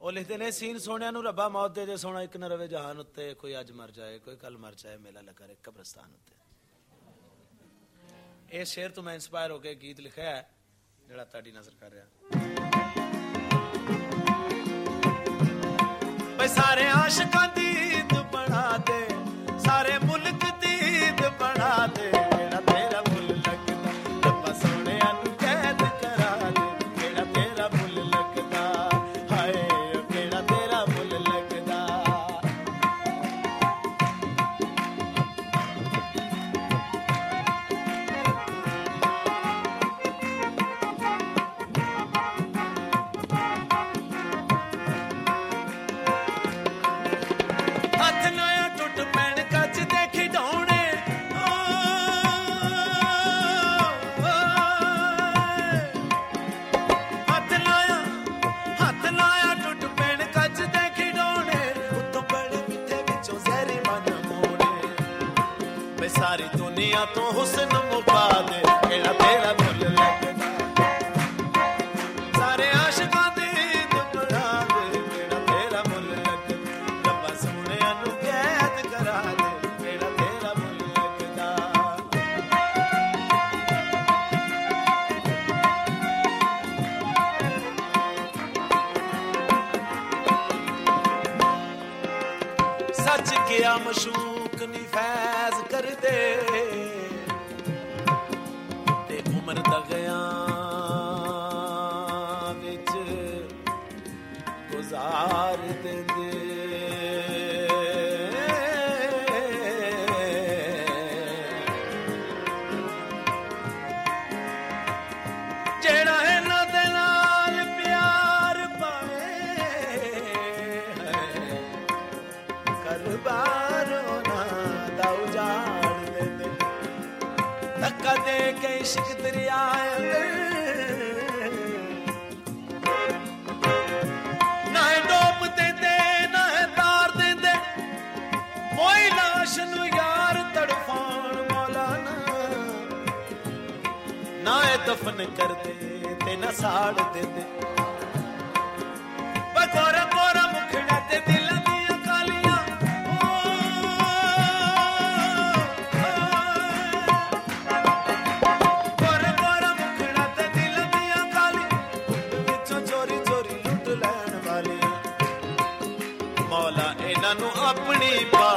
ਉਹ ਲਿਖਦੇ ਨੇ ਸੀਨ ਸੋਹਣਿਆਂ ਨੂੰ ਰੱਬਾ ਮੌਤ ਦੇ ਸੋਹਣਾ ਇੱਕ ਨਾ ਰਵੇ ਜਹਾਨ ਉੱਤੇ ਕੋਈ ਅੱਜ ਮਰ ਜਾਏ ਕੋਈ ਕੱਲ ਮਰ ਜਾਏ ਮੇਲਾ ਲੱਗਾ ਰੇ ਕਬਰਸਤਾਨ ਉੱਤੇ। ਇਹ ਸ਼ੇਰ ਤੋਂ ਮੈਂ ਇੰਸਪਾਇਰ ਹੋ ਕੇ ਗੀਤ ਲਿਖਿਆ ਹੈ ਜਿਹੜਾ ਤੁਹਾਡੀ ਨਜ਼ਰ ਕਰ ਰਿਹਾ। ਬਈ ਸਾਰੇ ਆਸ਼ਿਕਾਂ ਦੀ ਈਦ ਬਣਾ ਦੇ ਸਾਰੇ ਮੁਲਕ ਦੀ ਈਦ ਬਣਾ ਦੇ ਜਿਹੜਾ ਤੇਰਾ ਮੁੱਲ ਲੱਗਦਾ ਰੱਬਾ ਸੋਹਣਿਆਂ ਨੂੰ ਕੈਦ ਕਰਾ ਦੇ ਜਿਹੜਾ ਤੇਰਾ ਮੁੱਲ ਲੱਗਦਾ ਹਾਏ ਕਿਹੜਾ ਤੇਰਾ ਮੁੱਲ ਲੱਗਦਾ। ਹੱਥ ਲਾਇਆ ਟੁੱਟ ਪੈਣ ਕੱਚ ਦੇ ਖਿਡੌਣੇ ਹੱਥ ਲਾਇਆ ਟੁੱਟ ਪੈਣ ਕੱਚ ਦੇ ਖਿਡੌਣੇ ਉੱਤੋਂ ਬੜੇ ਮਿੱਠੇ ਵਿੱਚੋਂ ਜ਼ਹਿਰੇ ਮਨ ਮੋੜੇ ਵੇ ਸਾਰੀ ਦੁਨੀਆ ਤੋਂ ਹੁਸਨ ਮੁਕਾ ਦੇ ਕਿਹੜਾ ਤੇਰਾ ਮੁੱਲ ਲੱਗਦਾ ਸਾਰੇ ਆਸ਼ਿਕਾਂ ਦੀ ਈਦ ਬਣਾ ਦੇ ਕਿਹੜਾ ਤੇਰਾ ਮੁੱਲ ਲੱਗਦਾ ਰੱਬਾ ਸੋਹਣਿਆਂ ਨੂੰ ਕੈਦ ਕਰਾ ਦੇ ਕਿਹੜਾ ਤੇਰਾ ਮੁੱਲ ਲੱਗਦਾ। ਸੱਚ ਕਿਆ ਮਸ਼ੂਕ ਨੀ ਫੈਜ਼ ਕਰਦੇ ਤੇ ਉਮਰ ਦਗਿਆਂ ਵਿੱਚ ਗੁਜ਼ਾਰ ਦਿੰਦੇ ਜਿਹੜਾ ਇਹਨਾਂ ਦੇ ਨਾਲ ਪਿਆਰ ਪਾਏ ਕਰ ਬਾਰੋਂ ਨਾ ਦਾ ਉਜਾੜ ਦਿੰਦੇ ਧੱਕਾ ਦੇ ਕੇ ਇਸ਼ਕ ਦਰਿਆ ਨਾ ਡੋਬ ਦਿੰਦੇ ਨਾ ਤਾਰ ਦਿੰਦੇ ਕੋਈ ਲਾਸ਼ ਨੂੰ ਯਾਰ ਤੜਫਾਉਣ ਮੌਲਾਨਾ ਨਾ ਇਹ ਦਫਨ ਕਰਦੇ ਤੇ ਨਾ ਸਾੜ ਦਿੰਦੇ ਬਗੋਰਾ ਗੋਰਾ ਮੁਖੜਾ ਤੇ ਦਿਲ ਦੀਆਂ ਕਾਲੀਆਂ ਗੋਰਾ ਗੋਰਾ ਮੁਖੜਾ ਤੇ ਦਿਲ ਦੀਆਂ ਕਾਲੀਆਂ ਵਿੱਚੋਂ ਚੋਰੀ ਚੋਰੀ ਲੁੱਟ ਲੈਣ ਵਾਲੇ ਮੌਲਾ ਇਹਨਾਂ ਨੂੰ ਆਪਣੀ